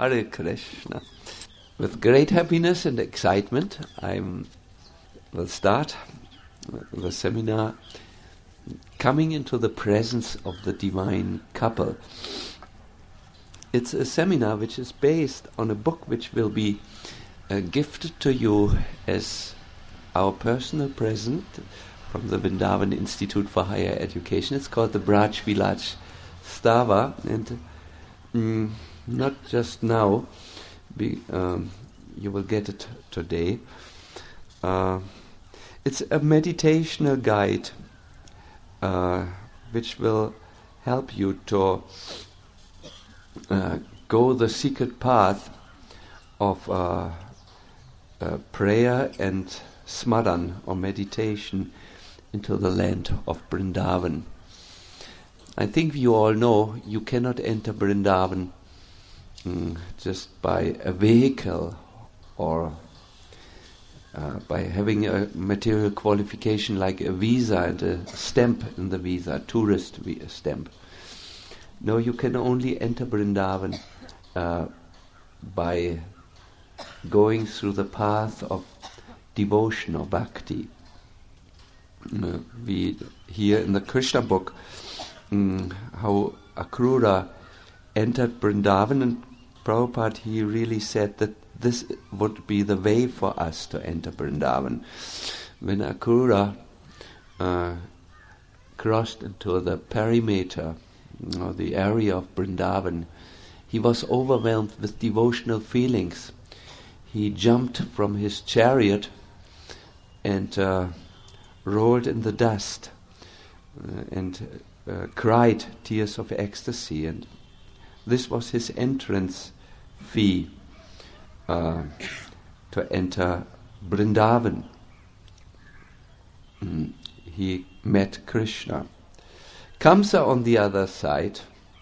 Hare Krishna. With great happiness and excitement, I will start the seminar Coming into the Presence of the Divine Couple. It's a seminar which is based on a book which will be gifted to you as our personal present from the Vrindavan Institute for Higher Education. It's called the Braj Vilaj Stava, and not just now, you will get it today. It's a meditational guide which will help you to go the secret path of prayer and smaran, or meditation, into the land of Vrindavan. I think you all know you cannot enter Vrindavan just by a vehicle or by having a material qualification like a visa and a stamp in the visa, tourist stamp. No, you can only enter Vrindavan by going through the path of devotion or bhakti. We hear in the Krishna book how Akrura entered Vrindavan, and Prabhupada, he really said that this would be the way for us to enter Vrindavan. When Akrura crossed into the perimeter, or the area of Vrindavan, he was overwhelmed with devotional feelings. He jumped from his chariot and rolled in the dust and cried tears of ecstasy, and this was his entrance fee to enter Vrindavan. He met Krishna. Kamsa, on the other side,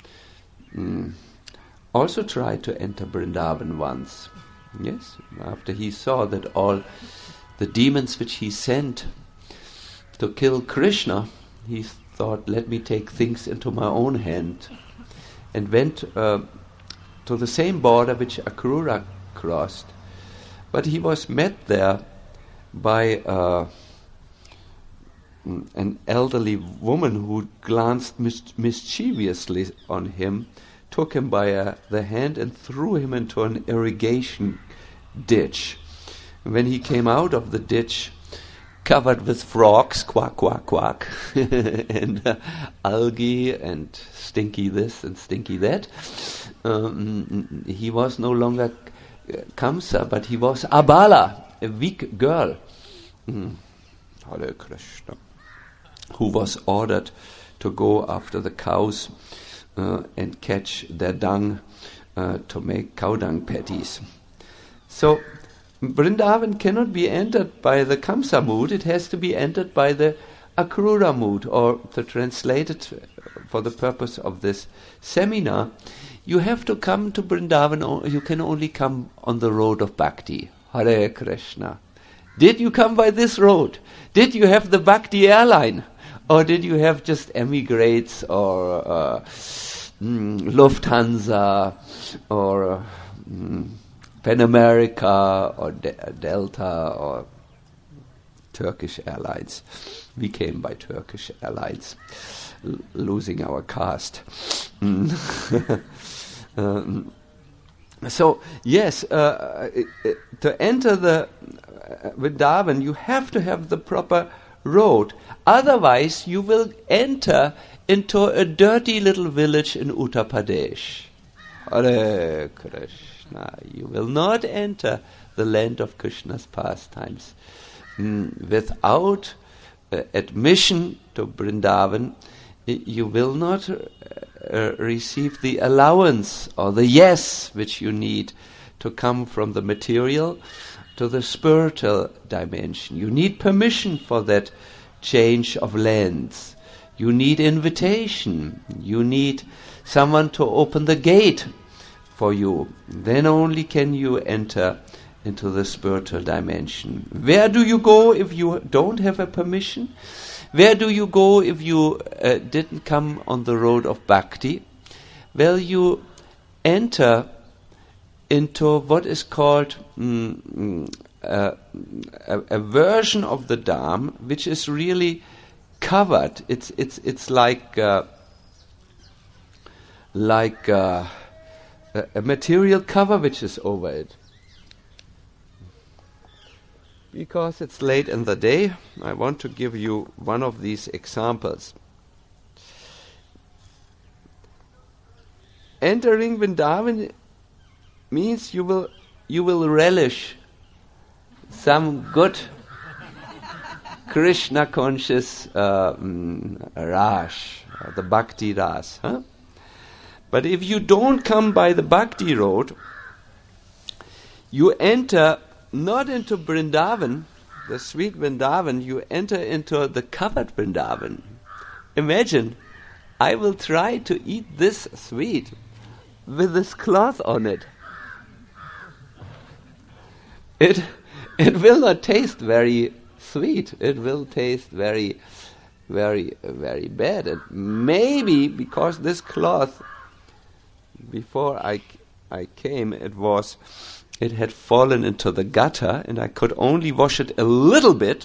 also tried to enter Vrindavan once. Yes, after he saw that all the demons which he sent to kill Krishna, he thought, let me take things into my own hand, and went to the same border which Akrura crossed. But he was met there by an elderly woman who glanced mischievously on him, took him by the hand and threw him into an irrigation ditch. When he came out of the ditch, covered with frogs, quack, quack, quack, and algae and stinky this and stinky that, he was no longer Kamsa, but he was Abala, a weak girl, Hare Krishna, who was ordered to go after the cows and catch their dung to make cow dung patties. So Vrindavan cannot be entered by the Kamsa mood, it has to be entered by the Akrura mood, or to translate it for the purpose of this seminar, you have to come to Vrindavan, or you can only come on the road of bhakti. Hare Krishna. Did you come by this road? Did you have the Bhakti airline? Or did you have just Emirates or Lufthansa or Pan America or Delta or Turkish Airlines? We came by Turkish Airlines, losing our caste. So yes, to enter the Vrindavan, you have to have the proper road. Otherwise, you will enter into a dirty little village in Uttar Pradesh. Hare Krishna. You will not enter the land of Krishna's pastimes. Without admission to Vrindavan, you will not receive the allowance or the yes which you need to come from the material to the spiritual dimension. You need permission for that change of lands. You need invitation. You need someone to open the gate for you. Then only can you enter into the spiritual dimension. Where do you go if you don't have a permission? Where do you go if you didn't come on the road of bhakti? Well, you enter into what is called a version of the Dham which is really covered. It's like a material cover which is over it. Because it's late in the day, I want to give you one of these examples. Entering Vrindavan means you will relish some good Krishna conscious Ras, the Bhakti Ras. Huh? But if you don't come by the Bhakti road, you enter not into Vrindavan, the sweet Vrindavan, you enter into the covered Vrindavan. Imagine, I will try to eat this sweet with this cloth on it. It will not taste very sweet. It will taste very, very, very bad. And maybe because this cloth, before I came, it had fallen into the gutter, and I could only wash it a little bit.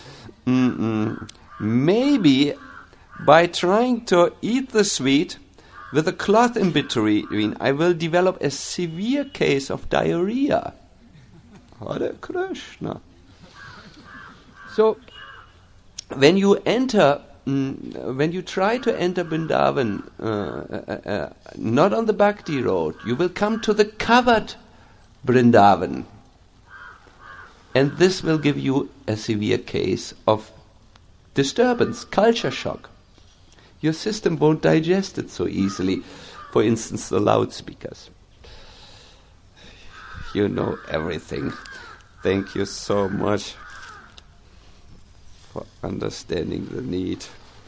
Maybe by trying to eat the sweet with a cloth in between, I will develop a severe case of diarrhea. Hare Krishna. So, when you try to enter Vrindavan, not on the Bhakti road, you will come to the covered Vrindavan. And this will give you a severe case of disturbance, culture shock. Your system won't digest it so easily. For instance, the loudspeakers. You know everything. Thank you so much for understanding the need.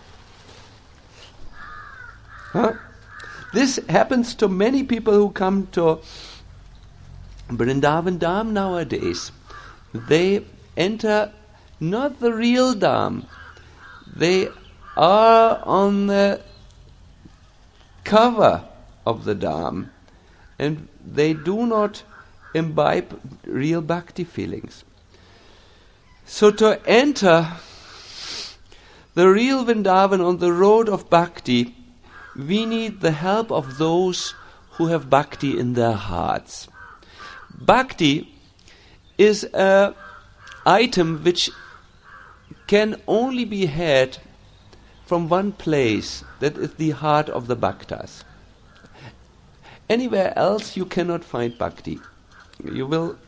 This happens to many people who come to Vrindavan Dham nowadays. They enter not the real Dham. They are on the cover of the Dham, and they do not imbibe real bhakti feelings. So to enter the real Vrindavan on the road of bhakti, we need the help of those who have bhakti in their hearts. Bhakti is an item which can only be had from one place, that is the heart of the bhaktas. Anywhere else you cannot find bhakti. You will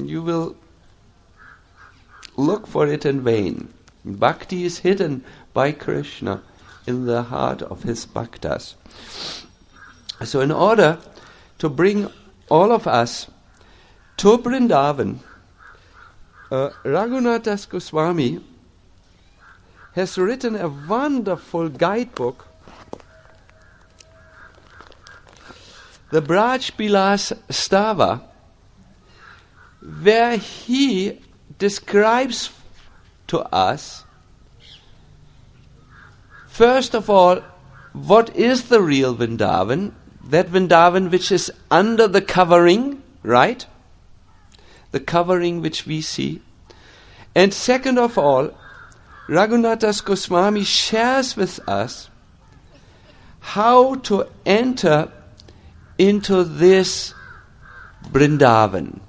look for it in vain. Bhakti is hidden by Krishna in the heart of his bhaktas. So in order to bring all of us to Vrindavan, Raghunath Das Goswami has written a wonderful guidebook, the Braj Bilas Stava, where he describes to us, first of all, what is the real Vrindavan, that Vrindavan which is under the covering, right? The covering which we see. And second of all, Raghunath Das Goswami shares with us how to enter into this Vrindavan.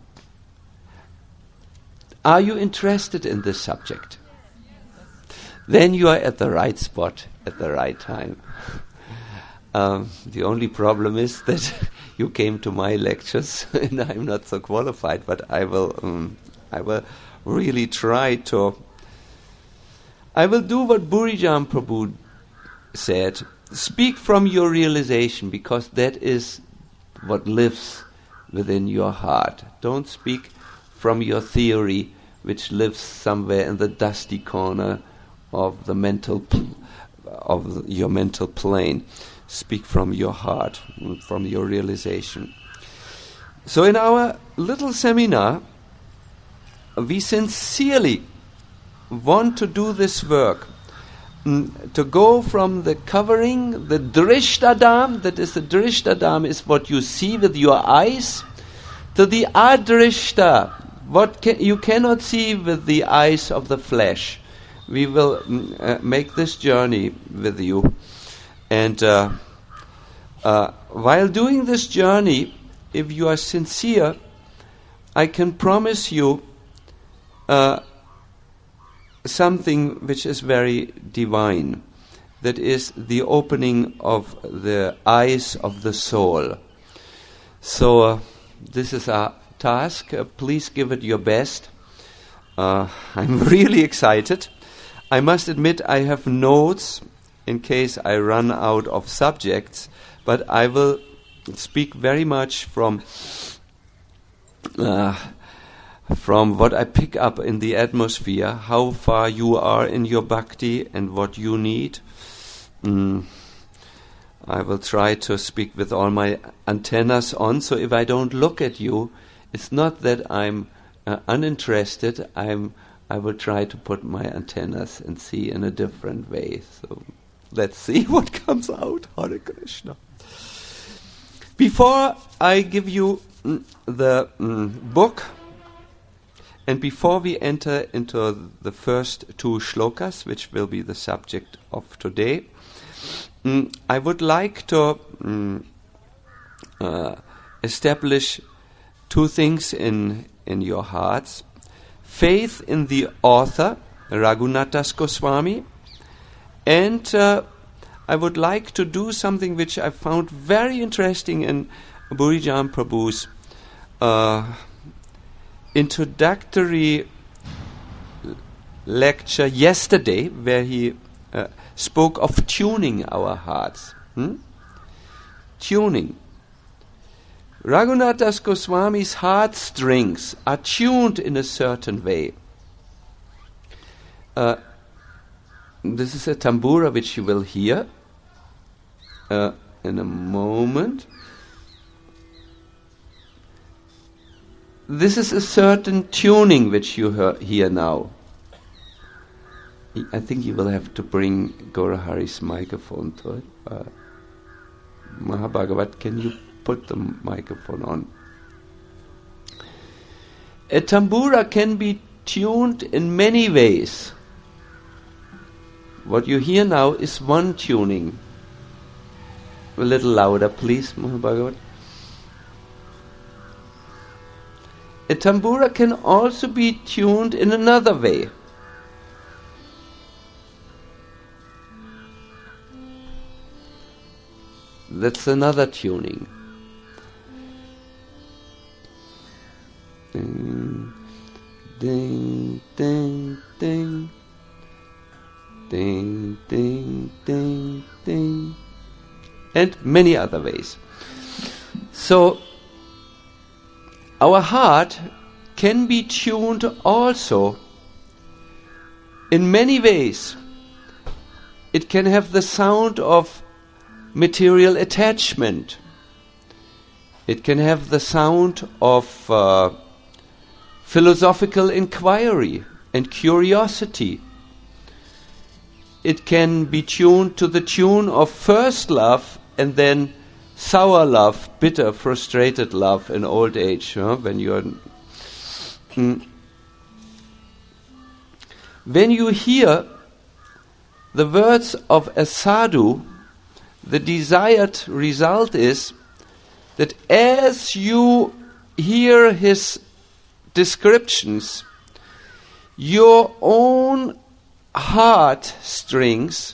Are you interested in this subject? Then you are at the right spot at the right time. The only problem is that you came to my lectures and I'm not so qualified, but I will really try to. I will do what Burijam Prabhu said. Speak from your realization, because that is what lives within your heart. Don't speak from your theory, which lives somewhere in the dusty corner of the your mental plane. Speak from your heart, from your realization. So in our little seminar, we sincerely want to do this work, to go from the covering, the Drishtadam, that is the Drishtadam is what you see with your eyes, to the adrishta, what you cannot see with the eyes of the flesh. We will make this journey with you. And while doing this journey, if you are sincere, I can promise you something which is very divine. That is the opening of the eyes of the soul. So this is our task. Please give it your best. I'm really excited. I must admit I have notes in case I run out of subjects, but I will speak very much from what I pick up in the atmosphere, how far you are in your bhakti and what you need. I will try to speak with all my antennas on, so if I don't look at you, it's not that I'm uninterested. I will try to put my antennas and see in a different way. So let's see what comes out. Hare Krishna. Before I give you the book, and before we enter into the first two shlokas, which will be the subject of today, I would like to establish two things in your hearts. Faith in the author, Raghunath Das Goswami, and I would like to do something which I found very interesting in Burijan Prabhu's introductory lecture yesterday, where he spoke of tuning our hearts. Tuning. Raghunath Das Goswami's heartstrings are tuned in a certain way. This is a tambura which you will hear in a moment. This is a certain tuning which you hear now. I think you will have to bring Gaurahari's microphone to it. Mahabhagavat, can you put the microphone on? A tambura can be tuned in many ways. What you hear now is one tuning. A little louder, please, Mahabhagavat. A tambura can also be tuned in another way. That's another tuning. Ding, ding, ding, ding. Ding, ding, ding, ding. And many other ways. So, our heart can be tuned also in many ways. It can have the sound of material attachment. It can have the sound of philosophical inquiry and curiosity. It can be tuned to the tune of first love and then sour love, bitter, frustrated love in old age. When you are, when you hear the words of a sadhu, the desired result is that as you hear his descriptions, your own heart strings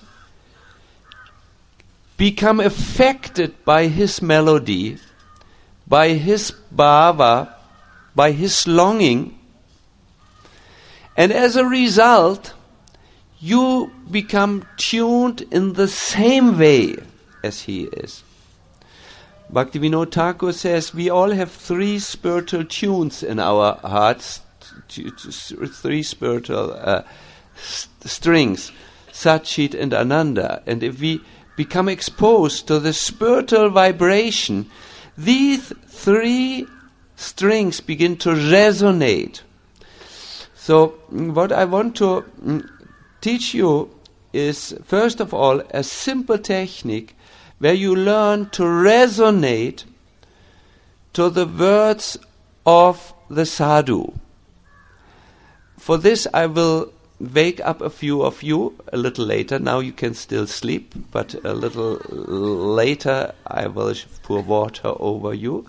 become affected by his melody, by his bhava, by his longing, and as a result, you become tuned in the same way as he is. Bhaktivinoda Thakur says we all have three spiritual tunes in our hearts, three spiritual strings, Sat, Chit and Ananda. And if we become exposed to the spiritual vibration, these three strings begin to resonate. So what I want to teach you is, first of all, a simple technique where you learn to resonate to the words of the sadhu. For this I will wake up a few of you a little later. Now you can still sleep, but a little later I will pour water over you.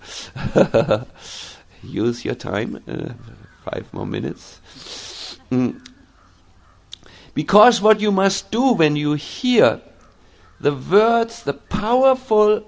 Use your time, 5 more minutes. Because what you must do when you hear the words, the powerful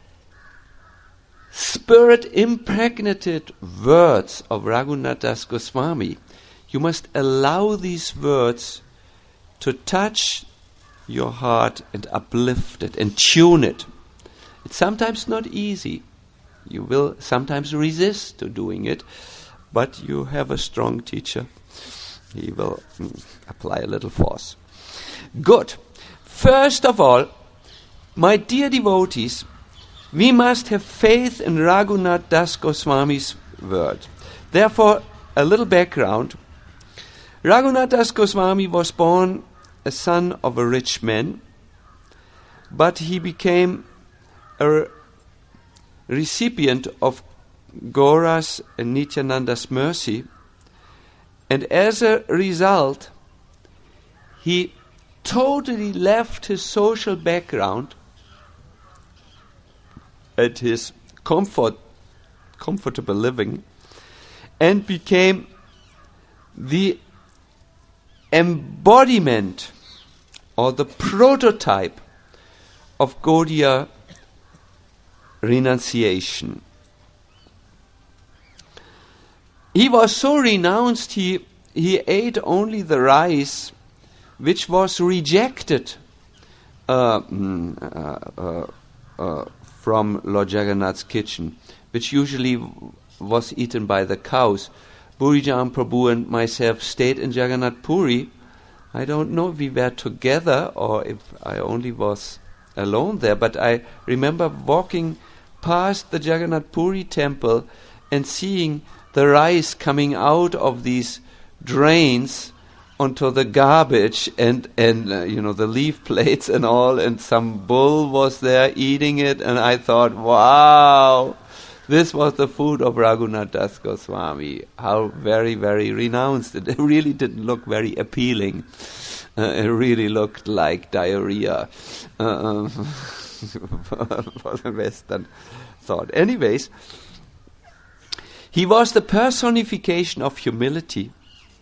spirit-impregnated words of Raghunath Das Goswami, you must allow these words to touch your heart and uplift it and tune it. It's sometimes not easy. You will sometimes resist to doing it, but you have a strong teacher. He will apply a little force. Good. First of all, my dear devotees, we must have faith in Raghunath Das Goswami's word. Therefore, a little background. Raghunath Das Goswami was born a son of a rich man, but he became a recipient of Gaura's and Nityananda's mercy, and as a result, he totally left his social background and his comfortable living and became the embodiment or the prototype of Gaudiya renunciation. He was so renounced, he ate only the rice which was rejected from Lord Jagannath's kitchen, which usually was eaten by the cows. Burijan Prabhu and myself stayed in Jagannath Puri. I don't know if we were together or if I only was alone there, but I remember walking past the Jagannath Puri temple and seeing the rice coming out of these drains onto the garbage and the leaf plates and all, and some bull was there eating it, and I thought, wow, this was the food of Raghunath Das Goswami. How very, very renounced. It really didn't look very appealing. It really looked like diarrhea for the Western thought. Anyways, he was the personification of humility.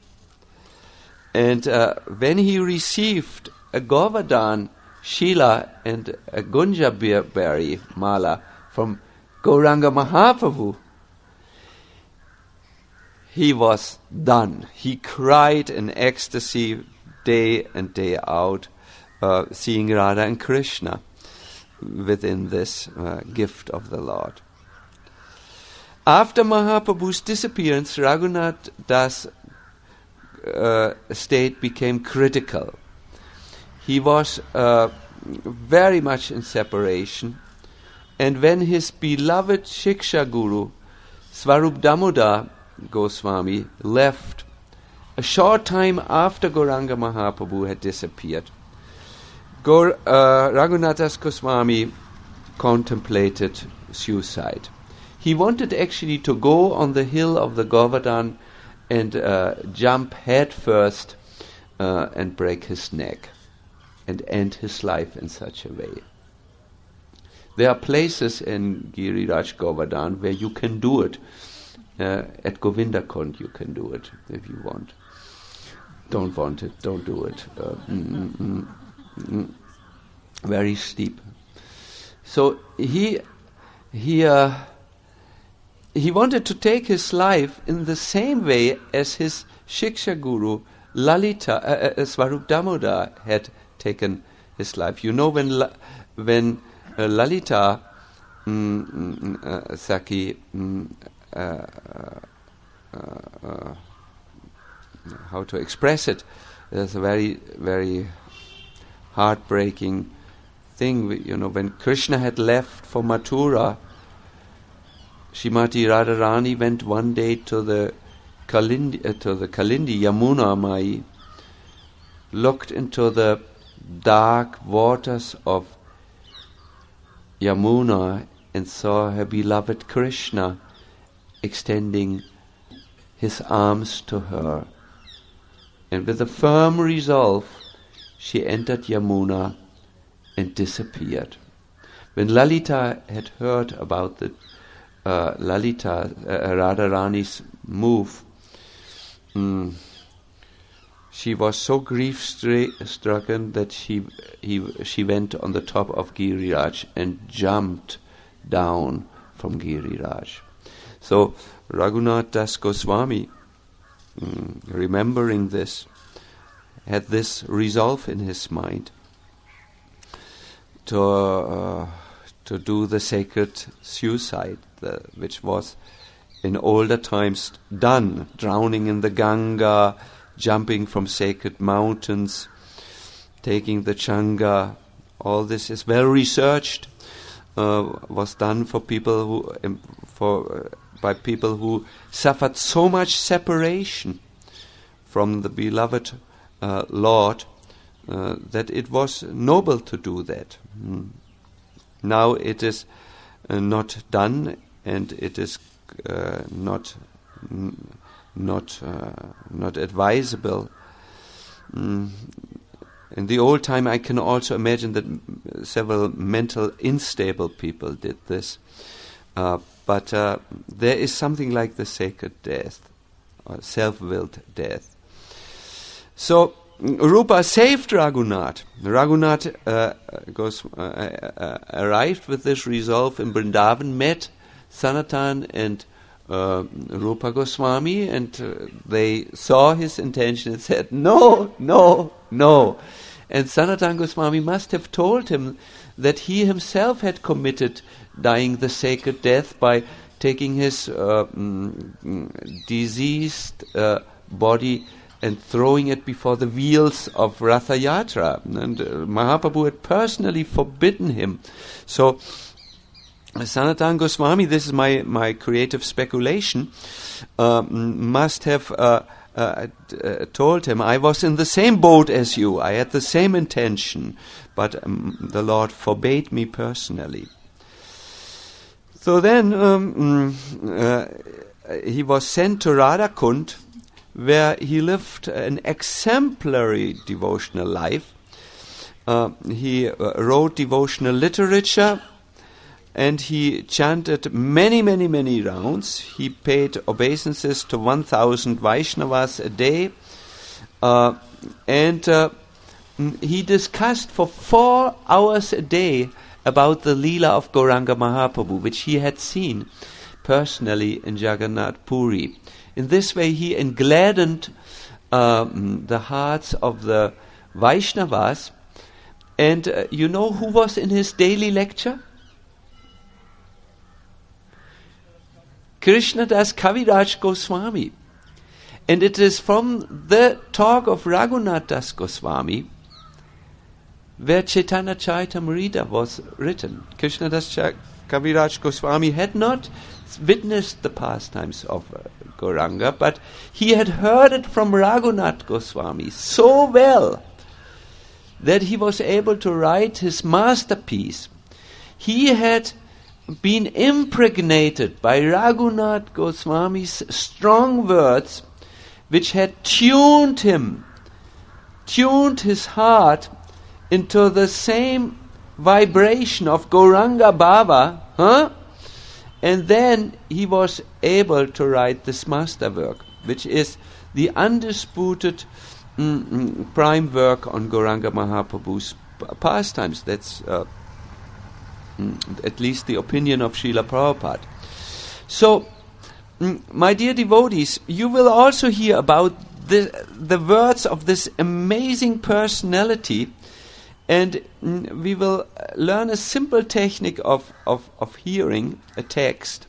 And when he received a Govardhan Shila and a Gunja berry mala from Gauranga Mahaprabhu, he was done. He cried in ecstasy day and day out, seeing Radha and Krishna within this gift of the Lord. After Mahaprabhu's disappearance, Raghunath Das state became critical. He was very much in separation, and when his beloved Shiksha Guru, Swarup Damodar Goswami, left a short time after Gauranga Mahaprabhu had disappeared, Raghunath Das Goswami contemplated suicide. He wanted actually to go on the hill of the Govardhan and jump head first and break his neck and end his life in such a way. There are places in Giriraj Govardhan where you can do it. At Govindakund you can do it if you want. Don't want it, don't do it. Very steep. So he wanted to take his life in the same way as his Shiksha Guru Lalita, Swarup Damodar had taken his life. You know, when Lalita Saki, how to express it? There's a very, very heartbreaking thing. You know, when Krishna had left for Mathura, Srimati Radharani went one day to the Kalindi Yamuna Mai, looked into the dark waters of Yamuna and saw her beloved Krishna extending his arms to her. And with a firm resolve, she entered Yamuna and disappeared. When Lalita had heard about the Radharani's move, she was so grief-stricken that she went on the top of Giriraj and jumped down from Giriraj. So Raghunath Das Goswami, remembering this, had this resolve in his mind to do the sacred suicide, which was in older times done, drowning in the Ganga, jumping from sacred mountains, taking the Changa. All this is well researched. Was done for people by people who suffered so much separation from the beloved Lord that it was noble to do that. Now it is not done, and it is not advisable. In the old time, I can also imagine that several mental unstable people did this. But there is something like the sacred death, or self-willed death. So Rupa saved Raghunath. Raghunath arrived with this resolve in Vrindavan, met Sanatan and Rupa Goswami, and they saw his intention and said, no, no, no. And Sanatan Goswami must have told him that he himself had committed dying the sacred death by taking his diseased body and throwing it before the wheels of Ratha Yatra. And Mahaprabhu had personally forbidden him. So Sanatan Goswami, this is my creative speculation, must have told him, I was in the same boat as you, I had the same intention, but the Lord forbade me personally. So then he was sent to Radhakund, where he lived an exemplary devotional life. He wrote devotional literature, and he chanted many, many, many rounds. He paid obeisances to 1,000 Vaishnavas a day. And he discussed for 4 hours a day about the Leela of Gauranga Mahaprabhu, which he had seen personally in Jagannath Puri. In this way, he engladdened the hearts of the Vaishnavas. And you know who was in his daily lecture? Krishnadas Kaviraj Goswami. And it is from the talk of Raghunath Das Goswami where Chaitanya Charitamrita was written. Krishnadas Kaviraj Goswami had not witnessed the pastimes of Gauranga, but he had heard it from Raghunath Goswami so well that he was able to write his masterpiece. He had been impregnated by Raghunath Goswami's strong words, which had tuned his heart into the same vibration of Gauranga Bhava, and then he was able to write this masterwork, which is the undisputed prime work on Gauranga Mahaprabhu's pastimes. That's at least the opinion of Srila Prabhupada. So, my dear devotees, you will also hear about the words of this amazing personality, and we will learn a simple technique of hearing a text.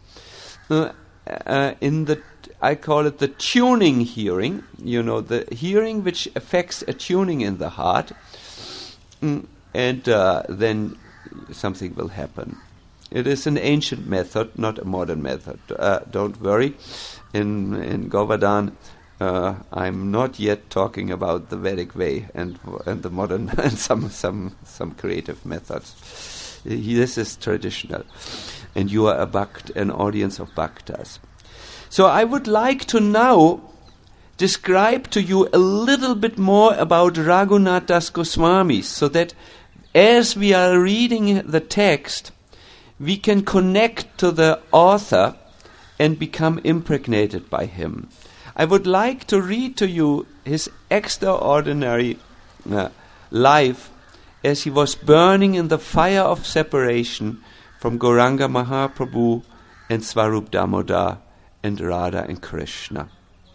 I call it the tuning hearing, the hearing which affects a tuning in the heart, and then something will happen. It is an ancient method, not a modern method. Don't worry. In Govardhan, I'm not yet talking about the Vedic way and the modern and some creative methods. This is traditional, and you are an audience of bhaktas. So I would like to now describe to you a little bit more about Raghunath Das Goswami, so that as we are reading the text, we can connect to the author and become impregnated by him. I would like to read to you his extraordinary life as he was burning in the fire of separation from Gauranga Mahaprabhu and Swarup Damodar and Radha and Krishna.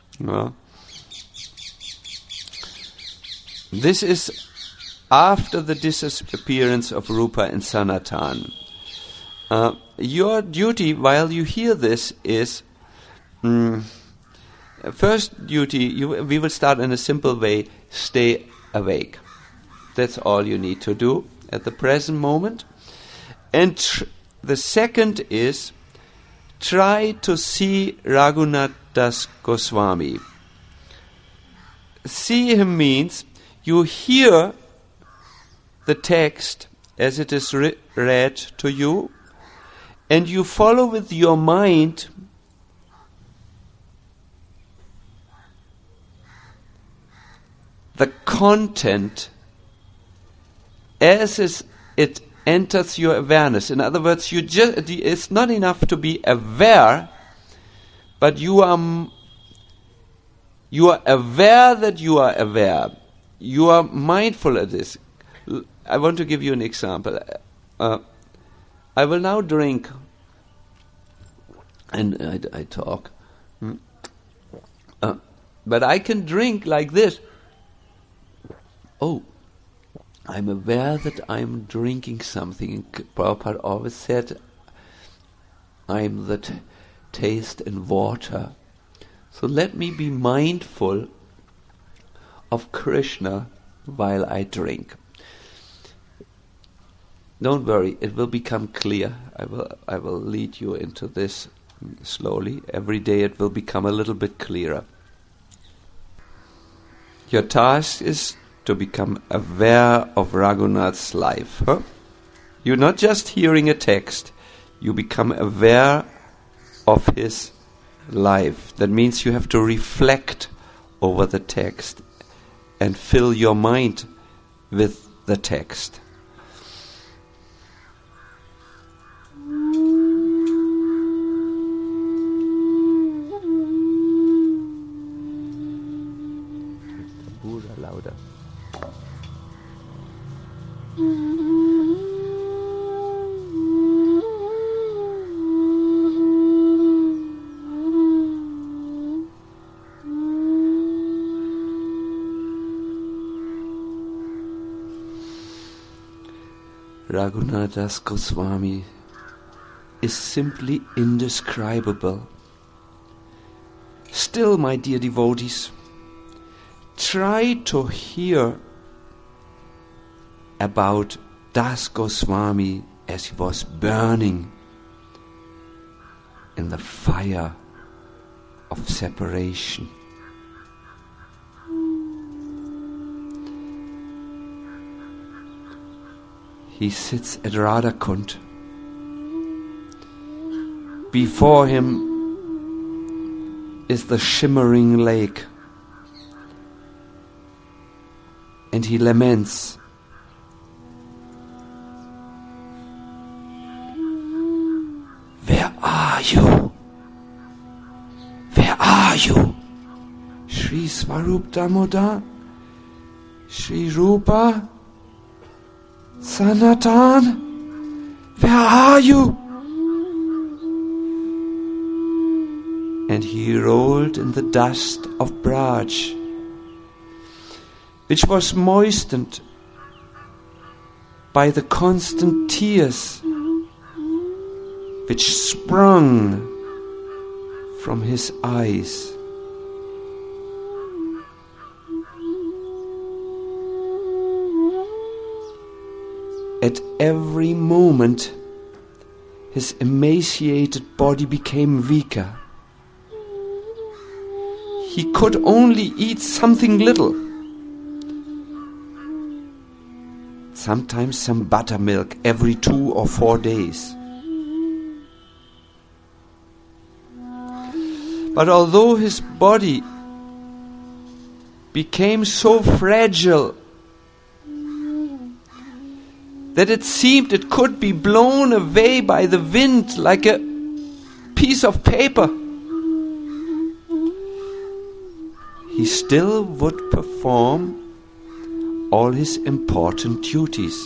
This is after the disappearance of Rupa and Sanatan. Your duty while you hear this is, first duty, we will start in a simple way: stay awake. That's all you need to do at the present moment. And the second is, try to see Raghunath Das Goswami. See him means you hear the text as it is read to you, and you follow with your mind the content as it enters your awareness. In other words, it's not enough to be aware, but you are aware that you are aware. You are mindful of this. I want to give you an example. I will now drink, and I talk. But I can drink like this. Oh, I'm aware that I'm drinking something. Prabhupada always said, I'm the taste in water. So let me be mindful of Krishna while I drink. Don't worry, it will become clear. I will lead you into this slowly. Every day it will become a little bit clearer. Your task is to become aware of Raghunath's life. You're not just hearing a text, you become aware of his life. That means you have to reflect over the text and fill your mind with the text. Louder. Raghunath Das Goswami is simply indescribable. Still, my dear devotees, try to hear about Das Goswami as he was burning in the fire of separation. He sits at Radhakund. Before him is the shimmering lake. And he laments. Where are you? Where are you? Shri Swarup Damodar? Shri Rupa? Sanatan? Where are you? And he rolled in the dust of Braj, which was moistened by the constant tears which sprung from his eyes. At every moment, his emaciated body became weaker. He could only eat something little. Sometimes some buttermilk every 2 or 4 days. But although his body became so fragile that it seemed it could be blown away by the wind like a piece of paper, he still would perform all his important duties.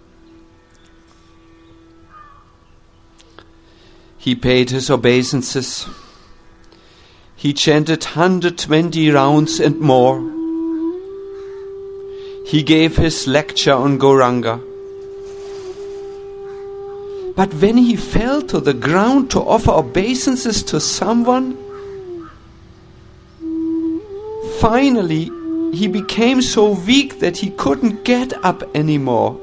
He paid his obeisances. He chanted 120 rounds and more. He gave his lecture on Gauranga. But when he fell to the ground to offer obeisances to someone, finally he became so weak that he couldn't get up anymore.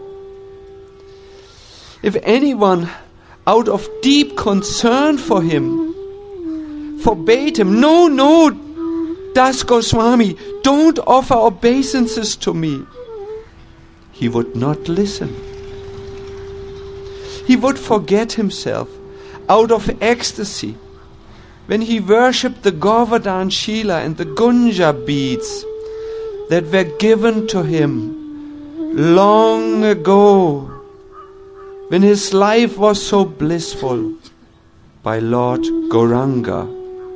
If anyone, out of deep concern for him, forbade him, No, Das Goswami, don't offer obeisances to me, he would not listen. He would forget himself out of ecstasy when he worshipped the Govardhan Shila and the Gunja beads that were given to him long ago, when his life was so blissful, by Lord Gauranga.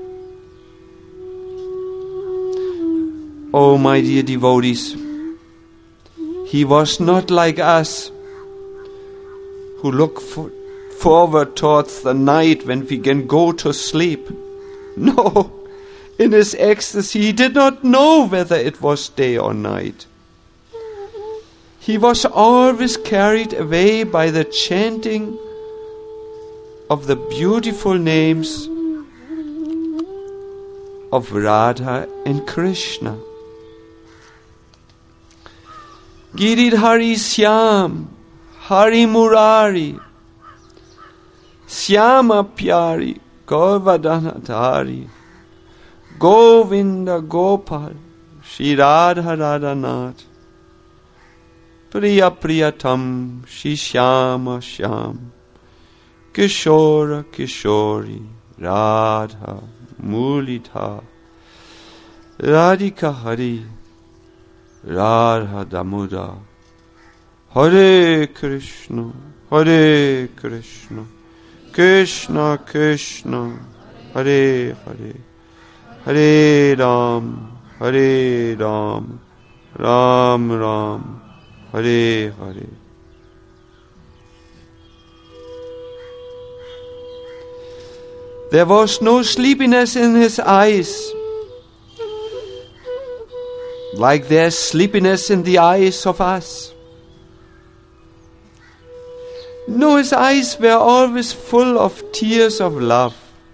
Oh, my dear devotees, he was not like us, who look forward towards the night when we can go to sleep. No, in his ecstasy he did not know whether it was day or night. He was always carried away by the chanting of the beautiful names of Radha and Krishna. Giridhari Syam, Hari Murari, Syama Pyari, Govardhanadhari, Govinda Gopal, Shri Radha Radhanath, Priya Priyatam, Shri Shyama Shyam, Kishora Kishori, Radha Mulita, Radhika Hari, Radha Damoda, Hare Krishna, Hare Krishna, Krishna Krishna, Hare Hare, Hare Ram, Hare Ram, Ram Ram, Hare Hare. There was no sleepiness in his eyes, like there's sleepiness in the eyes of us. No, his eyes were always full of tears of love.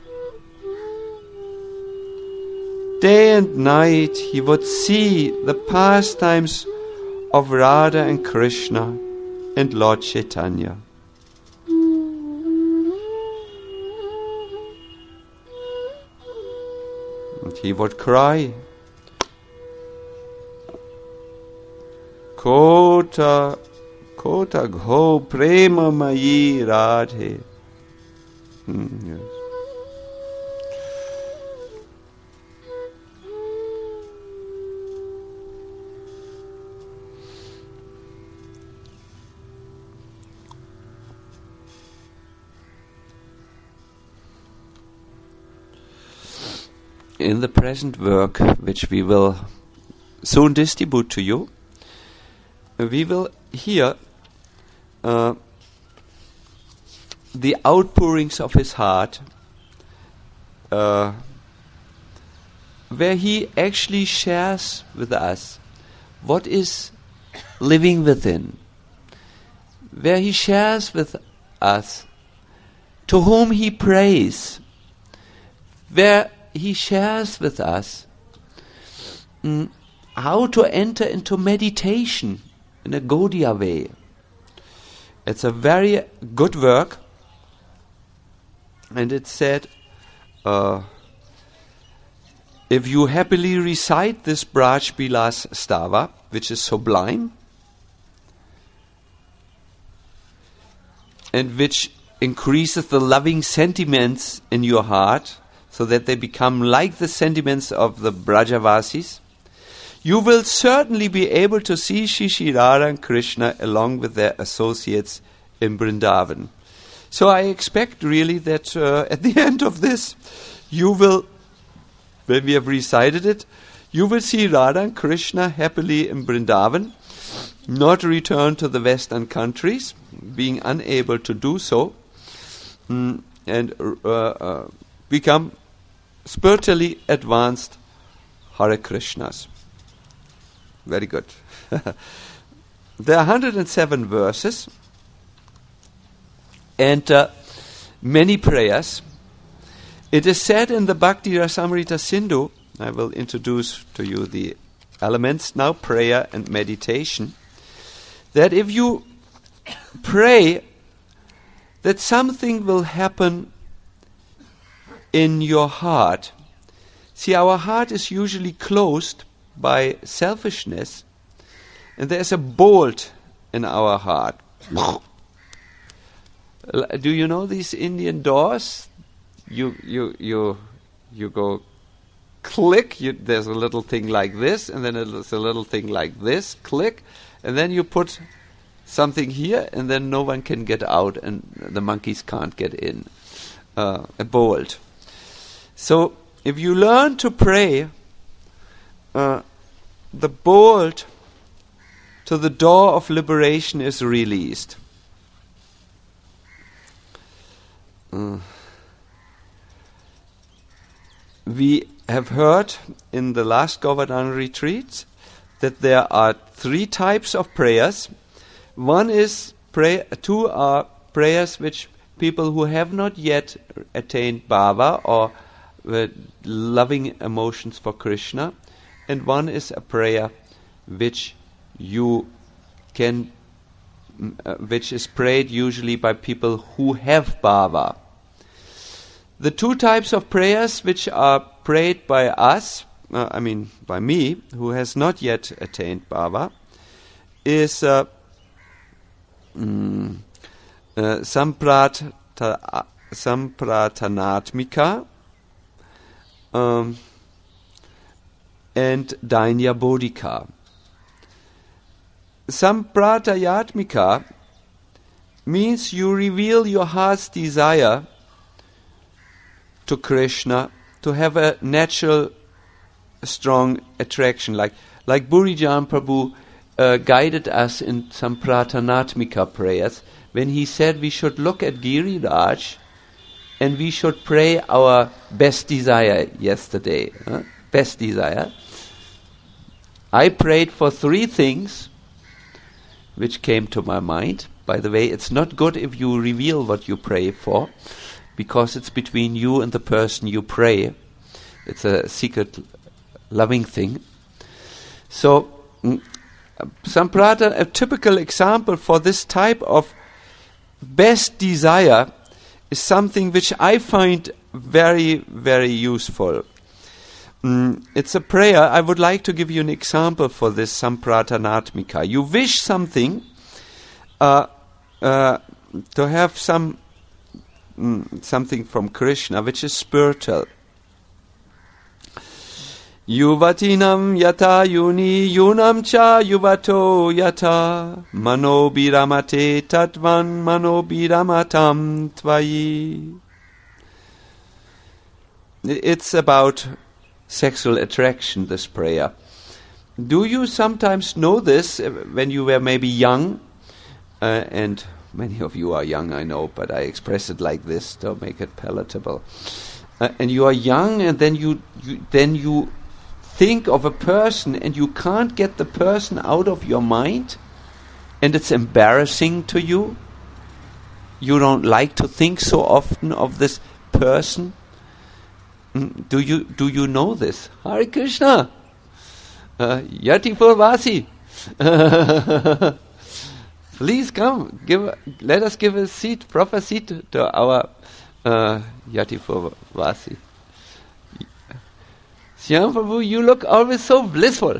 Day and night he would see the pastimes of Radha and Krishna and Lord Chaitanya. And he would cry, Kota gho prema mayi radhe. Yes. In the present work, which we will soon distribute to you, we will hear the outpourings of his heart, where he actually shares with us what is living within, where he shares with us to whom he prays, where he shares with us how to enter into meditation in a Gaudiya way. It's a very good work, and it said, if you happily recite this Braj Bilas Stava, which is sublime, and which increases the loving sentiments in your heart so that they become like the sentiments of the Brajavasis, you will certainly be able to see Shri Shri Radha and Krishna along with their associates in Vrindavan. So I expect really that at the end of this, you will, when we have recited it, you will see Radha and Krishna happily in Vrindavan, not return to the Western countries, being unable to do so, and become spiritually advanced Hare Krishnas. Very good. There are 107 verses and many prayers. It is said in the Bhakti Rasamrita Sindhu, I will introduce to you the elements now, prayer and meditation, that if you pray, that something will happen in your heart. See, our heart is usually closed by selfishness, and there's a bolt in our heart. Do you know these Indian doors? You go click. There's a little thing like this, and then there's a little thing like this. Click, and then you put something here, and then no one can get out, and the monkeys can't get in. A bolt. So if you learn to pray, the bolt to the door of liberation is released. We have heard in the last Govardhan retreat that there are 3 types of prayers. One is two are prayers which people who have not yet attained bhava or loving emotions for Krishna, and one is a prayer which which is prayed usually by people who have bhava. The 2 types of prayers which are prayed by us, by me, who has not yet attained bhava, is Samprathanatmika and Dainya Bodhika. Sampratayatmika means you reveal your heart's desire to Krishna, to have a natural, strong attraction. Like Burijan Prabhu guided us in Samprathanatmika prayers when he said we should look at Giriraj and we should pray our best desire yesterday. Best desire. I prayed for 3 things which came to my mind. By the way, it's not good if you reveal what you pray for, because it's between you and the person you pray. It's a secret loving thing. So, a typical example for this type of best desire is something which I find very, very useful. It's a prayer. I would like to give you an example for this Samprathanatmika. You wish something to have something from Krishna which is spiritual. Yuvatinam yata yuni yunam cha yuvato yata mano biramate tatvan mano biramatam tvayi. It's about sexual attraction, this prayer. Do you sometimes know this when you were maybe young? And many of you are young, I know, but I express it like this to make it palatable. And you are young, and then you think of a person, and you can't get the person out of your mind, and it's embarrassing to you. You don't like to think so often of this person. Do you know this? Hare Krishna, Yati Purvasi. Please come. Let us give a seat, proper seat to our Yati Purvasi. Shyam Prabhu, you look always so blissful.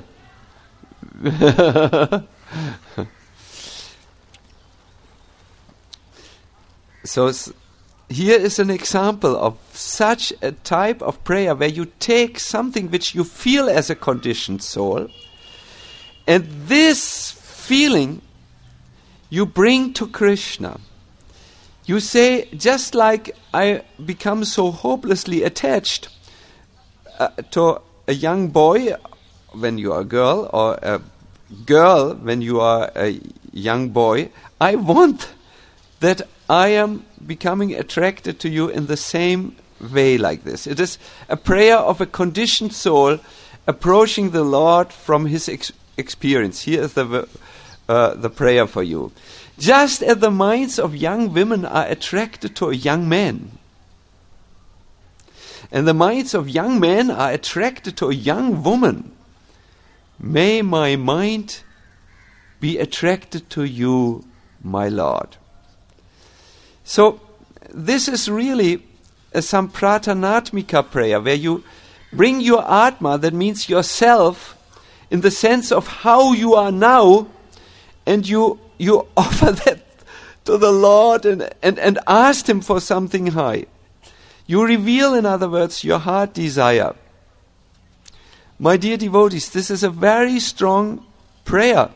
So here is an example of such a type of prayer where you take something which you feel as a conditioned soul, and this feeling you bring to Krishna. You say, just like I become so hopelessly attached to a young boy when you are a girl, or a girl when you are a young boy, I want that I am becoming attracted to you in the same way like this. It is a prayer of a conditioned soul approaching the Lord from his experience. Here is the prayer for you. Just as the minds of young women are attracted to a young man, and the minds of young men are attracted to a young woman, may my mind be attracted to you, my Lord. So this is really a Samprathanatmika prayer, where you bring your Atma, that means yourself, in the sense of how you are now, and you offer that to the Lord and ask him for something high. You reveal, in other words, your heart desire. My dear devotees, this is a very strong prayer.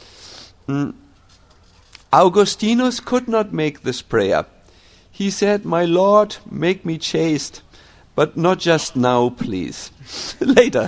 Augustinus could not make this prayer. He said, "My Lord, make me chaste, but not just now, please. Later."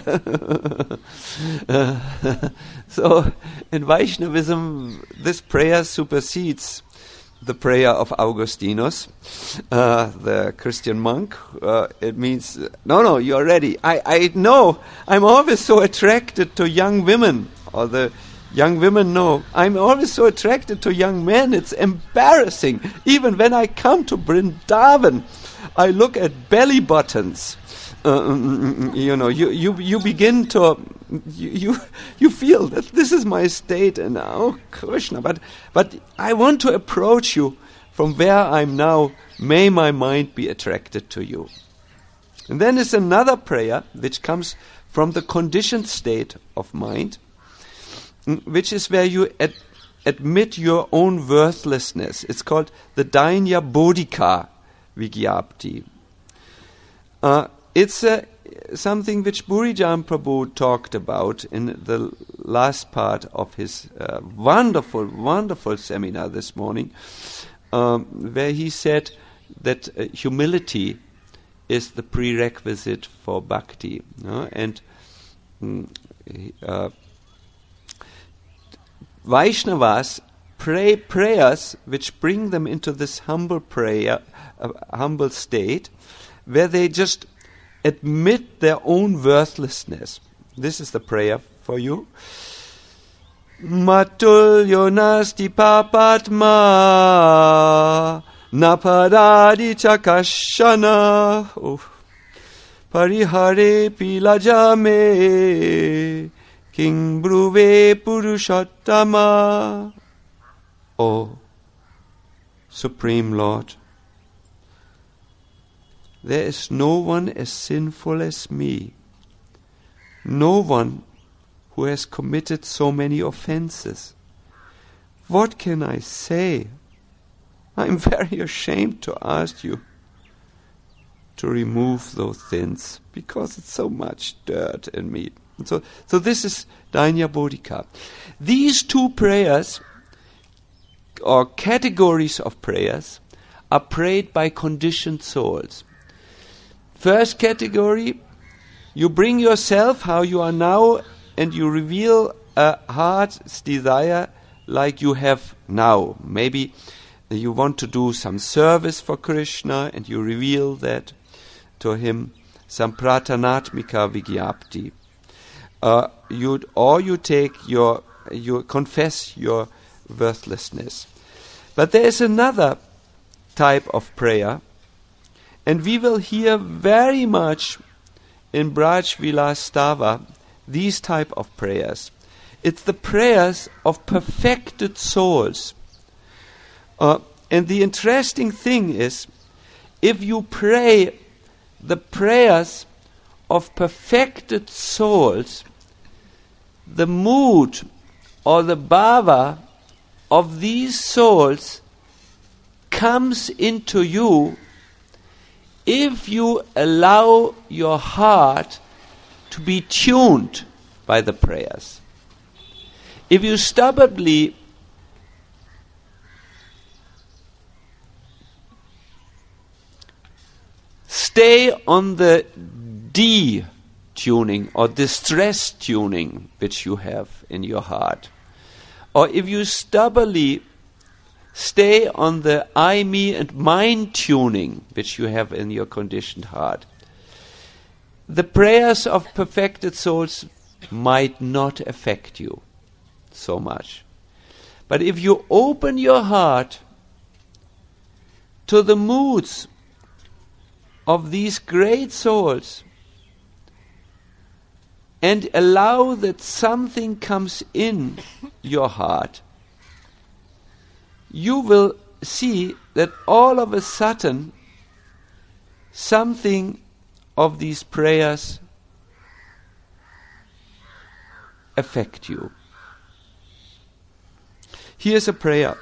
So in Vaishnavism, this prayer supersedes the prayer of Augustinus, the Christian monk. It means, no, you're ready. I know, I'm always so attracted to young women, or the young women know, I'm always so attracted to young men. It's embarrassing. Even when I come to Vrindavan, I look at belly buttons. You begin to, you feel that this is my state, and oh Krishna, but I want to approach you from where I'm now. May my mind be attracted to you. And then is another prayer which comes from the conditioned state of mind, which is where you admit your own worthlessness. It's called the Dainya Bodhika Vigyapti. It's something which Burijan Prabhu talked about in the last part of his wonderful, wonderful seminar this morning, where he said that humility is the prerequisite for bhakti. And Vaishnavas pray prayers which bring them into this humble prayer, humble state, where they just admit their own worthlessness. This is the prayer for you. Matulyo nasti papatma napadadi chakashana parihare pilajame king bruve purushottama. O Supreme Lord, there is no one as sinful as me, no one who has committed so many offenses. What can I say? I'm very ashamed to ask you to remove those sins, because it's so much dirt in me. So this is Dainya Bodhika. These two prayers, or categories of prayers, are prayed by conditioned souls. First category, you bring yourself how you are now, and you reveal a heart's desire like you have now. Maybe you want to do some service for Krishna, and you reveal that to him. Samprathanatmika Vigyapti. You confess your worthlessness. But there is another type of prayer, and we will hear very much in Braj Vilas Stava these type of prayers. It's the prayers of perfected souls. And the interesting thing is, if you pray the prayers of perfected souls, the mood or the bhava of these souls comes into you if you allow your heart to be tuned by the prayers, if you stubbornly stay on the D tuning or distress tuning which you have in your heart, or if you stubbornly stay on the I, me and mine tuning which you have in your conditioned heart, the prayers of perfected souls might not affect you so much. But if you open your heart to the moods of these great souls and allow that something comes in your heart, you will see that all of a sudden something of these prayers affect you. Here's a prayer.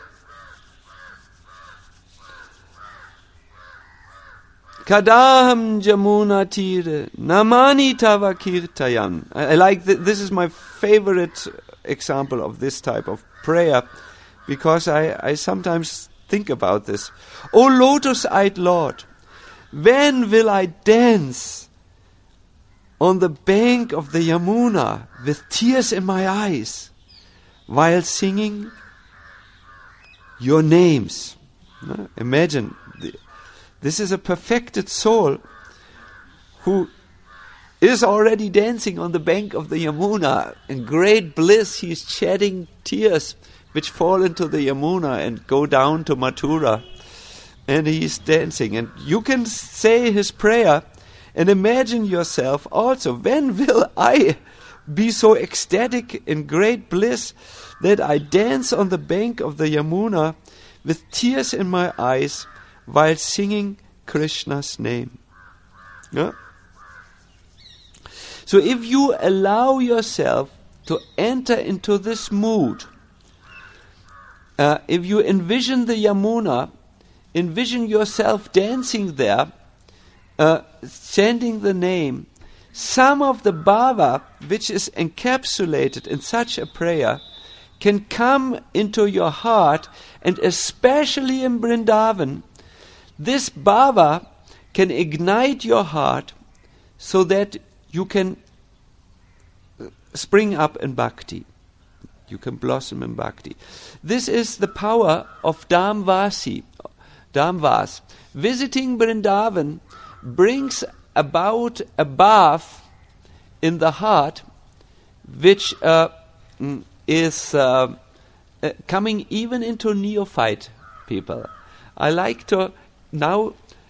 Kadaham Jamuna Tire Namani Tava Kirtayan. I like this is my favorite example of this type of prayer, because I sometimes think about this. O lotus-eyed Lord, when will I dance on the bank of the Yamuna with tears in my eyes while singing your names? Imagine, this is a perfected soul who is already dancing on the bank of the Yamuna. In great bliss, he is shedding tears which fall into the Yamuna and go down to Mathura. And he is dancing. And you can say his prayer and imagine yourself also, when will I be so ecstatic in great bliss that I dance on the bank of the Yamuna with tears in my eyes while singing Krishna's name? Yeah? So if you allow yourself to enter into this mood, if you envision the Yamuna, envision yourself dancing there, chanting the name, some of the bhava which is encapsulated in such a prayer can come into your heart, and especially in Vrindavan, this bhava can ignite your heart so that you can spring up in bhakti. You can blossom in bhakti. This is the power of Dhamvas. Visiting Vrindavan brings about a bath in the heart which is coming even into neophyte people. I like to now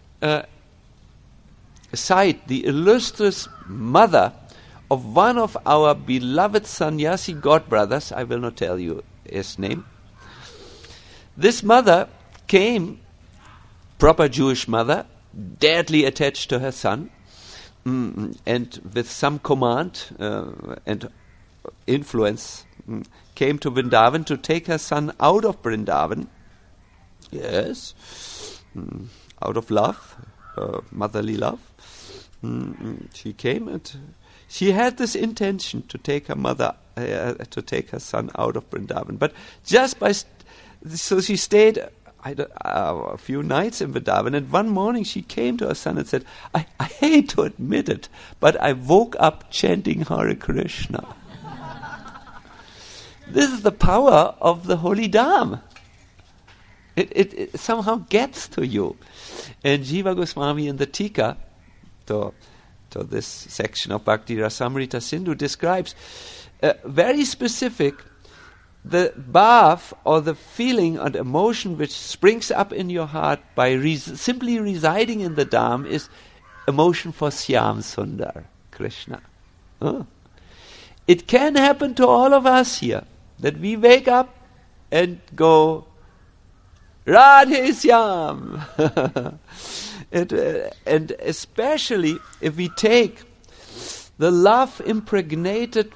cite the illustrious mother of one of our beloved sannyasi godbrothers. I will not tell you his name. This mother came, proper Jewish mother, deadly attached to her son, and with some command and influence came to Vrindavan to take her son out of Vrindavan. Yes, out of love, motherly love. She came and she had this intention to take her mother, to take her son out of Vrindavan. But just so she stayed a few nights in Vrindavan, and one morning she came to her son and said, I hate to admit it, but I woke up chanting Hare Krishna. This is the power of the holy Dham. It somehow gets to you. And Jiva Goswami in the Tika, to this section of Bhakti Rasamrita Sindhu, describes very specific the bhav or the feeling and emotion which springs up in your heart by simply residing in the Dham is emotion for Syam Sundar, Krishna. It can happen to all of us here, that we wake up and go, Radhe Syam. And especially if we take the love-impregnated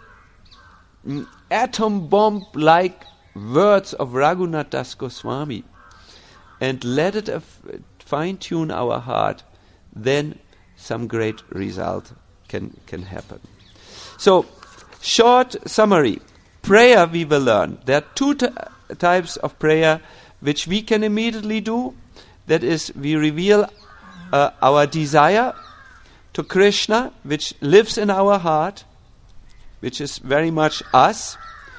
atom bomb-like words of Raghunath Das Goswami and let it fine-tune our heart, then some great result can happen. So, short summary. Prayer we will learn. There are two types of prayer which we can immediately do. That is, we reveal our desire to Krishna, which lives in our heart, which is very much us.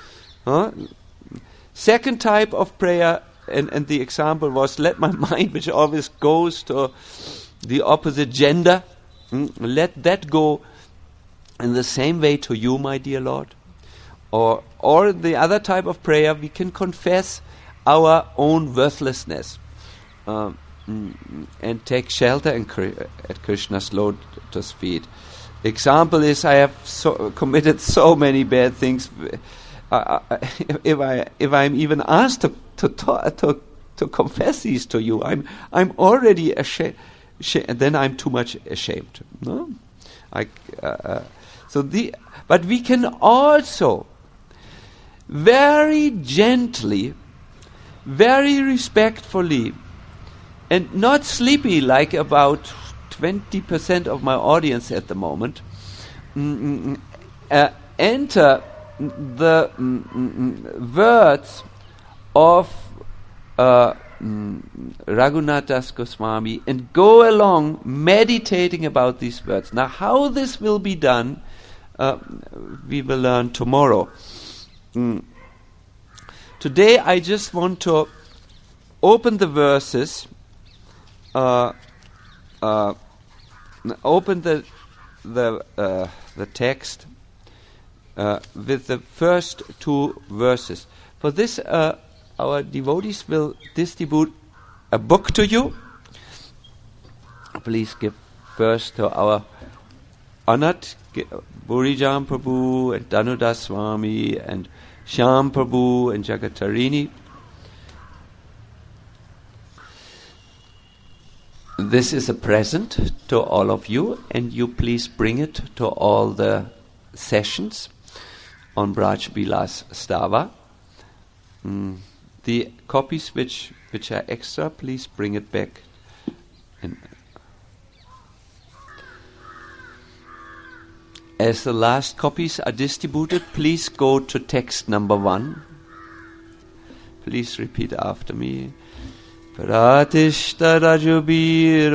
Second type of prayer, and the example was, let my mind, which always goes to the opposite gender, let that go in the same way to you, my dear Lord. Or the other type of prayer, we can confess our own worthlessness and take shelter at Krishna's lotus feet. Example is, I have committed so many bad things. If I'm even asked to confess these to you, I'm already ashamed. Then I'm too much ashamed. No, but we can also very gently, very respectfully, and not sleepy like about 20% of my audience at the moment, enter the words of Raghunath Das Goswami and go along meditating about these words. Now, how this will be done, we will learn tomorrow. Today, I just want to open the verses, open the text with the first two verses. For this, our devotees will distribute a book to you. Please give first to our honored Burijam Prabhu and Danudas Swami and Shyam Prabhu and Jagatarini. This is a present to all of you, and you please bring it to all the sessions on Braj Bilas Stava. The copies which are extra, please bring it back. As the last copies are distributed, please go to text number 1. Please repeat after me. Pratishta Rajubir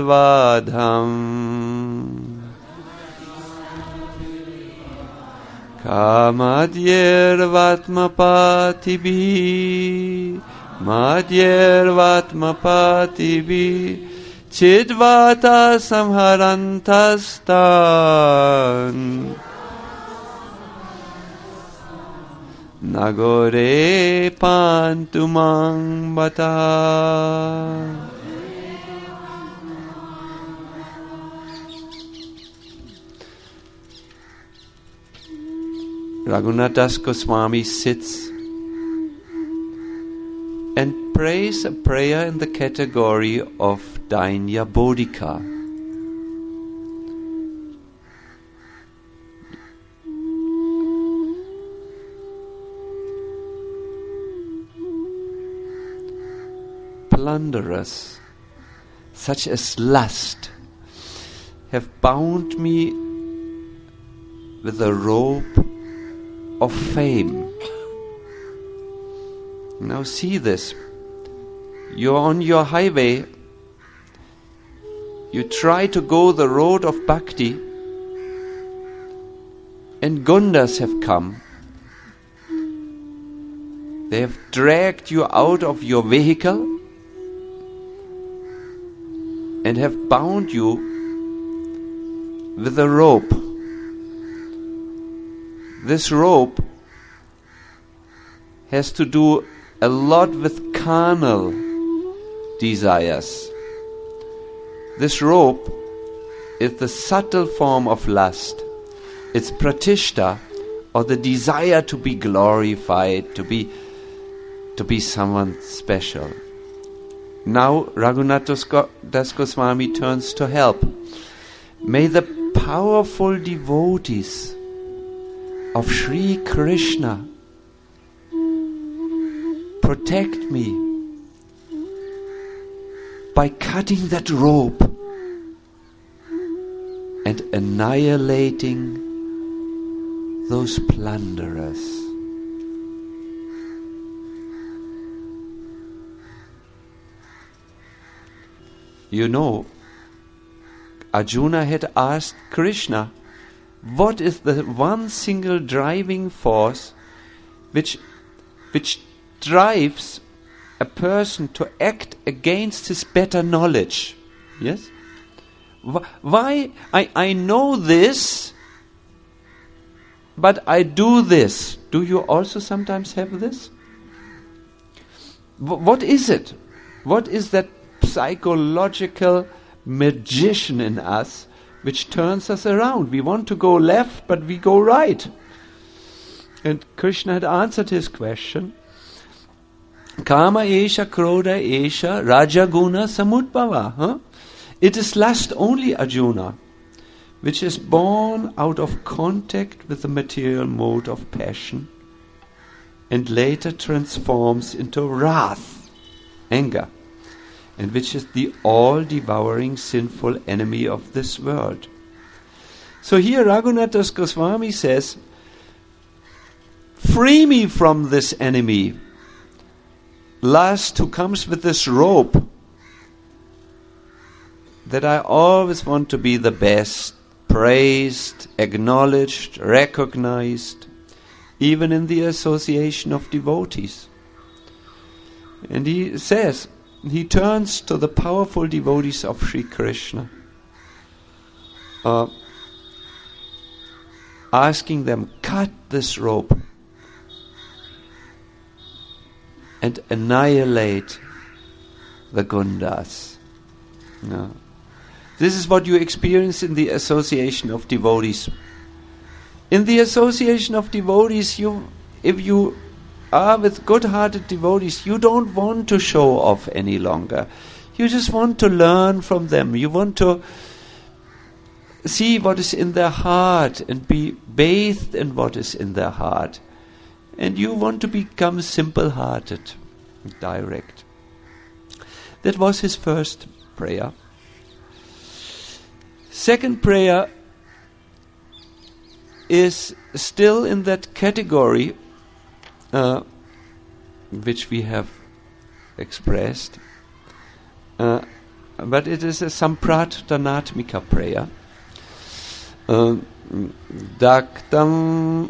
Vadham Kamadyer Vatmapatibi Madyer Vatmapatibi Chidvata Samharantastan Nagore Pantumang Bata. Raghunath Das Goswami sits and prays a prayer in the category of Dainya Bodhika. Plunderers, such as lust, have bound me with a rope of fame. Now see this. You're on your highway. You try to go the road of bhakti, and Gundas have come. They have dragged you out of your vehicle and have bound you with a rope. This rope has to do a lot with carnal desires. This rope is the subtle form of lust. It's pratishta, or the desire to be glorified, to be someone special. Now Raghunath Das Goswami turns to help. May the powerful devotees of Sri Krishna protect me by cutting that rope and annihilating those plunderers. You know, Arjuna had asked Krishna, what is the one single driving force which drives a person to act against his better knowledge? Yes? Why? I know this, but I do this. Do you also sometimes have this? What is it? What is that psychological magician in us which turns us around? We want to go left, but we go right. And Krishna had answered his question. Kama esha krodha esha rajaguna samudbhava. It is lust only, Arjuna, which is born out of contact with the material mode of passion and later transforms into wrath, anger, and which is the all-devouring sinful enemy of this world. So here Raghunath Das Goswami says, free me from this enemy, lust, who comes with this rope, that I always want to be the best, praised, acknowledged, recognized, even in the association of devotees. And he says, he turns to the powerful devotees of Sri Krishna, asking them, cut this rope and annihilate the Gundas. No. This is what you experience in the association of devotees. In the association of devotees, if you are with good-hearted devotees, you don't want to show off any longer. You just want to learn from them. You want to see what is in their heart and be bathed in what is in their heart. And you want to become simple-hearted, direct. That was his first prayer. Second prayer is still in that category which we have expressed, but it is a Sampradhanatmika prayer. Daktam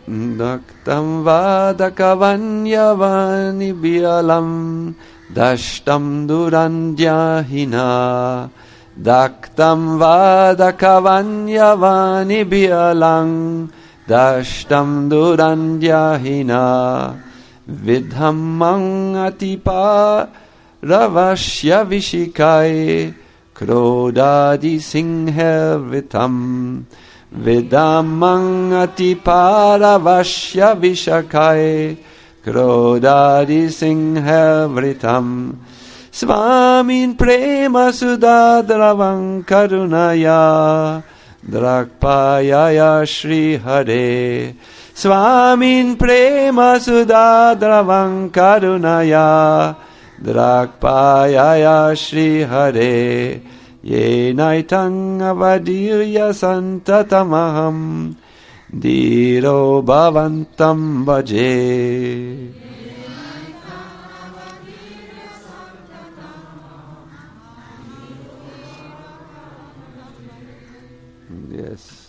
vadakavanyavani bialam dashtam durandyahina daktam vadakavanyavani bialang dashtam durandyahina vidhammang atipa ravashya vishikai krodadi singha vitam vidhammang atipa ravashya vishakai krodadi singha vritam Swamin prema sudadravam karunaya drakpayaya Shri Hare. Swamin prema sudadravam karunaya drakpayaya Shri Hare. Yenaitang avadirya santatamaham diro bhavantam bhaje. Yes,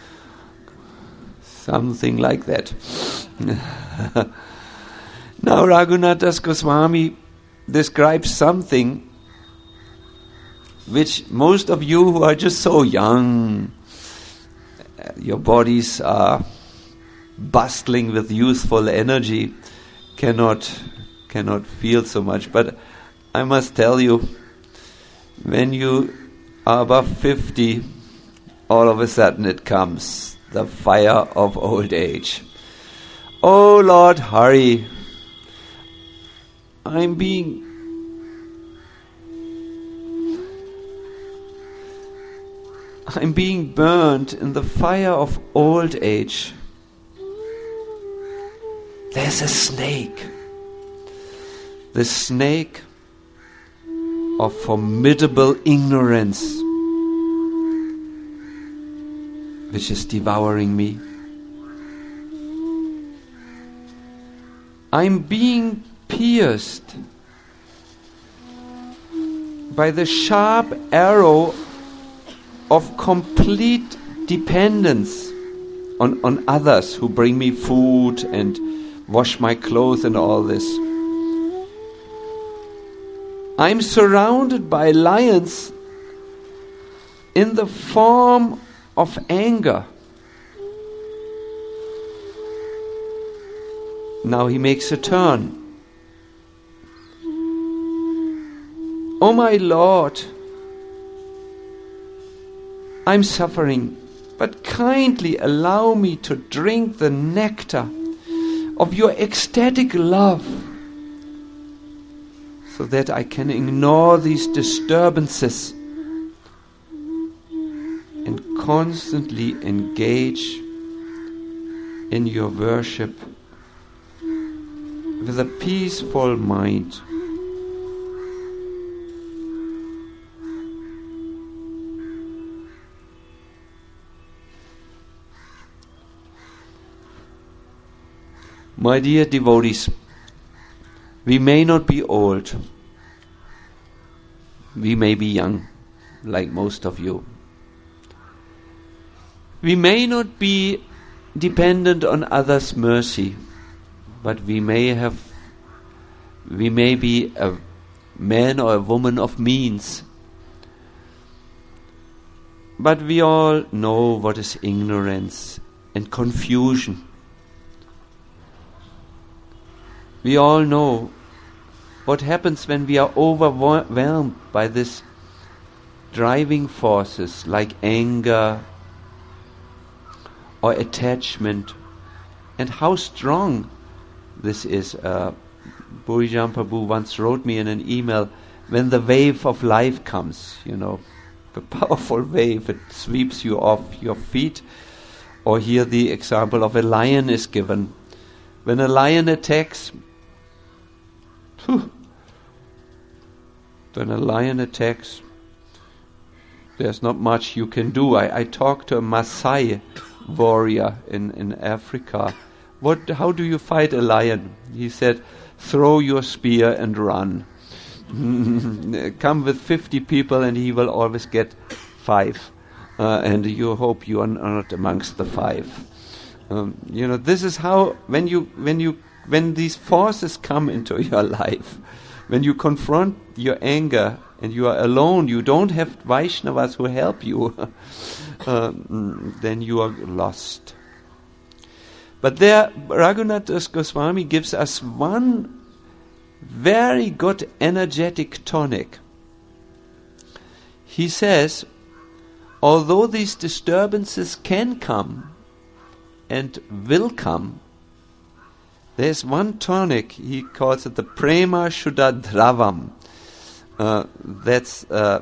something like that. Now Raghunath Das Goswami describes something which most of you who are just so young, your bodies are bustling with youthful energy, cannot feel so much. But I must tell you, when you are above 50, all of a sudden it comes, the fire of old age. Oh Lord Hari, I'm being burned in the fire of old age. There's a snake. The snake of formidable ignorance. which is devouring me. I'm being pierced by the sharp arrow of complete dependence on others who bring me food and wash my clothes and all this. I'm surrounded by lions in the form of anger. Now he makes a turn. Oh my Lord, I'm suffering, but kindly allow me to drink the nectar of your ecstatic love, so that I can ignore these disturbances and constantly engage in your worship with a peaceful mind. My dear devotees, we may not be old. We may be young, like most of you. We may not be dependent on others' mercy, but we may be a man or a woman of means. But we all know what is ignorance and confusion. We all know what happens when we are overwhelmed by these driving forces like anger or attachment, and how strong this is. Bhurijam Prabhu once wrote me in an email, when the wave of life comes, the powerful wave, it sweeps you off your feet. Or here the example of a lion is given. When a lion attacks, there's not much you can do. I talked to a Maasai warrior in Africa. How do you fight a lion? He said, throw your spear and run. Come with 50 people and he will always get 5. And you hope you are not amongst the 5. This is how, when these forces come into your life, when you confront your anger and you are alone, you don't have Vaishnavas who help you, then you are lost. But there, Raghunath Das Goswami gives us one very good energetic tonic. He says, although these disturbances can come and will come, there's one tonic, he calls it the Prema Shuddha Dravam. That's the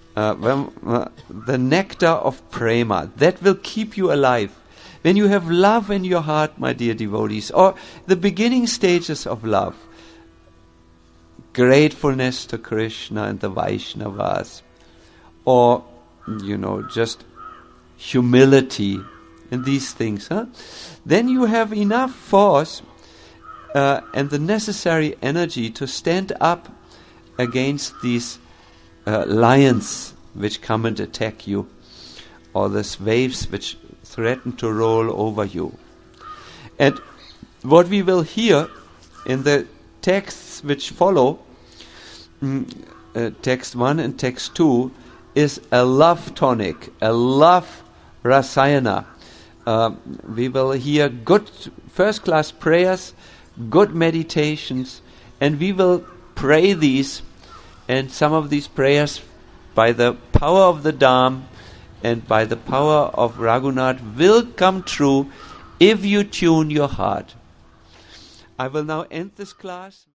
nectar of Prema. That will keep you alive. When you have love in your heart, my dear devotees, or the beginning stages of love, gratefulness to Krishna and the Vaishnavas, or, just humility and these things, then you have enough force and the necessary energy to stand up against these lions which come and attack you, or these waves which threaten to roll over you. And what we will hear in the texts which follow, text 1 and text 2, is a love tonic, a love rasayana. We will hear good first-class prayers, good meditations, and we will pray these, and some of these prayers by the power of the Dham and by the power of Raghunath will come true if you tune your heart. I will now end this class.